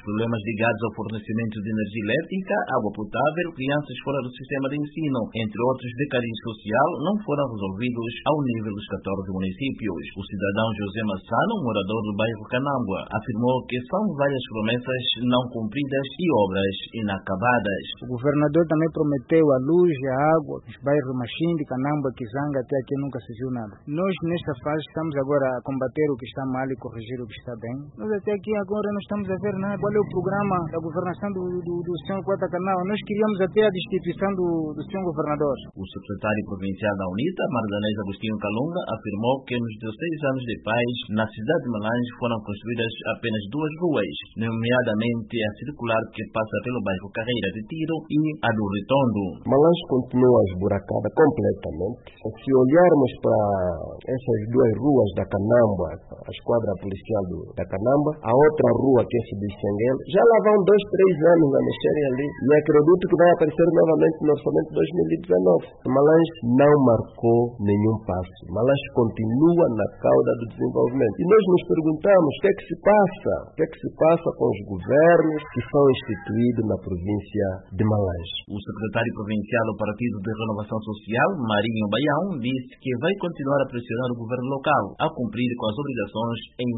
problemas ligados ao fornecimento de energia elétrica, água potável, crianças fora do sistema de ensino, entre outros de cariz social, não foram resolvidos ao nível dos 14 municípios. O cidadão José Massano, morador do bairro Canambua, afirmou que são várias promessas não cumpridas e obras inacabadas. O governador também prometeu a luz e a água nos bairros Machinde, Canambua, Kizanga, até aqui nunca se viu nada. Nós, nesta fase, estamos agora a combater o que está mal e corrigir o que está bem. Nós até aqui agora não estamos a ver nada. Qual é o programa da governação do senhor Quata Canal? Nós queríamos até a destituição do senhor governador. O secretário provincial da UNITA, Mardanês Agostinho Calunga, afirmou que nos 16 anos de paz, na cidade de Malange foram construídas apenas 2 ruas, nomeadamente a circular que passa pelo bairro Carreira de Tiro e a do Ritondo. Malange continua esburacada completamente. Se olharmos para essas 2 ruas da Canambua, a esquadra policial da Canambua, a outra rua que é de Xanguel, já lá vão 2, 3 anos a mexerem ali e acredito que vai aparecer novamente no orçamento de 2019. Malange não marcou nenhum passo. Malange continua na cauda do desenvolvimento. E nós nos perguntamos o que é que se passa? O que é que se passa com os governos que são instituídos na província de Malange? O secretário provincial do Partido de Renovação Social, Marinho Baião, disse que vai continuar a pressionar o governo local a cumprir com as obrigações em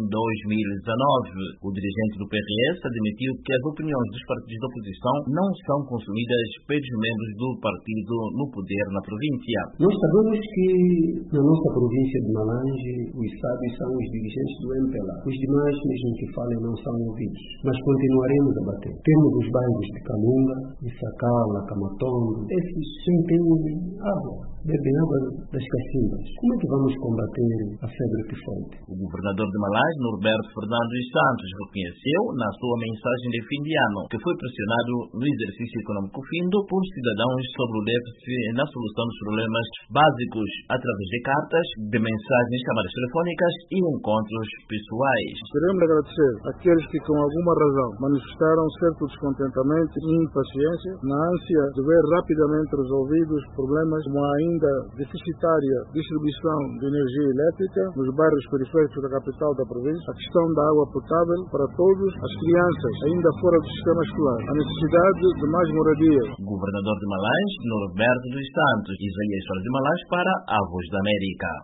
2019. O dirigente do PRS admitiu que as opiniões dos partidos da oposição não são consumidas pelos membros do partido no poder na província. Nós sabemos que na nossa província de Malange, os sábios são os dirigentes do MPLA. Os demais, mesmo que falem, não são ouvidos. Mas continuaremos a bater. Temos os bairros de Calunga, Issacala, Camatondo. Esses sim têm água. Bebem água das cacimbas. Como é que vamos combater a febre tifoide? O governador de Malange, Norberto Fernando dos Santos, reconheceu na sua mensagem de fim de ano que foi pressionado no exercício econômico findo por cidadãos sobre o déficit na solução dos problemas básicos através de cartas, de mensagens, chamadas telefónicas e encontros pessoais. Queremos agradecer àqueles que com alguma razão manifestaram certo descontentamento e impaciência na ânsia de ver rapidamente resolvidos problemas como a ainda deficitária distribuição de energia elétrica nos bairros periféricos da capital da província, a questão da água potável para todos, as crianças ainda fora do sistema escolar, a necessidade de mais moradia. Governador de Malange, Norberto dos Santos, Isaías Soares de Malange para a Voz da América.